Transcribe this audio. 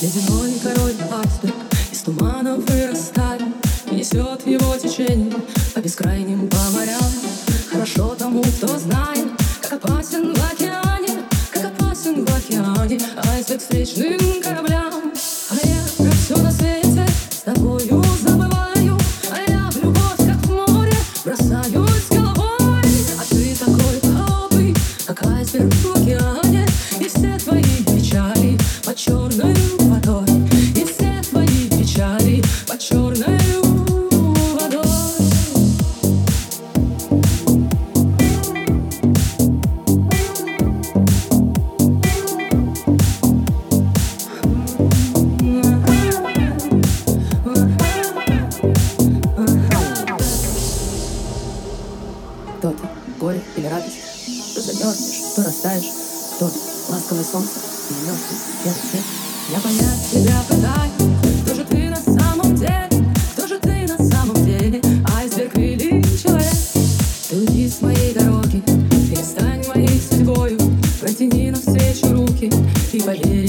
Ледяной король айсберг из туманов вырастает и несет его течение по бескрайним по морям. Хорошо тому, кто знает, как опасен в океане, как опасен в океане айсберг встречным кораблям. А я про все на свете с тобою забываю, а я в любовь, как в море, бросаюсь головой. А ты такой холодный, как айсберг в океане, и все твои печали под черной водой, и все твои печали под черной водой. Кто ты, горе или радость? Что замерзнешь, что растаешь? Кто ты, ласковое солнце или мертвый белый свет? Я понять тебя пытаюсь. Кто же ты на самом деле? Кто же ты на самом деле? Айсберг или человек? Ты уйди с моей дороги, перестань моей судьбою, протяни навстречу руки и поверь.